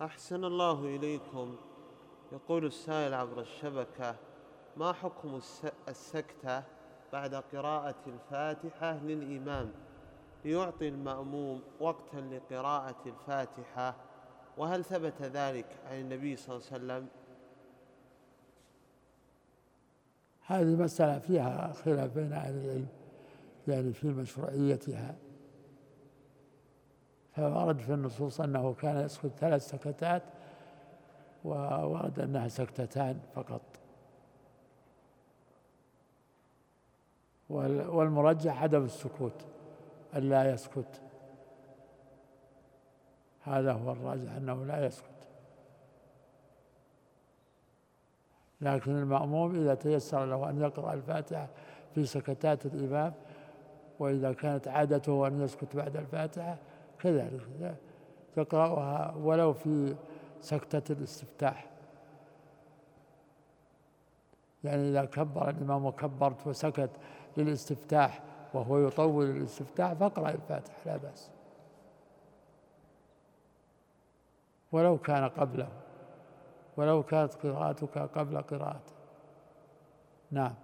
أحسن الله إليكم. يقول السائل عبر الشبكة: ما حكم السكتة بعد قراءة الفاتحة للإمام ليعطي المأموم وقتا لقراءة الفاتحة، وهل ثبت ذلك عن النبي صلى الله عليه وسلم؟ هذه مسألة فيها خلاف بين أهل العلم يعني في مشروعيتها، فورد في النصوص أنه كان يسكت 3 سكتات، وورد أنها سكتتان فقط، والمرجح عدم السكوت، ألا يسكت، هذا هو الراجح أنه لا يسكت. لكن المأموم إذا تيسر له أن يقرأ الفاتحة في سكتات الإمام، وإذا كانت عادته أن يسكت بعد الفاتحة كذلك يقرأها ولو في سكتة الاستفتاح. يعني إذا كبر الإمام وكبرت وسكت للاستفتاح وهو يطول الاستفتاح فاقرأ الفاتحة لا بأس، ولو كان قبله، ولو كانت قراءتك قبل قراءته. نعم.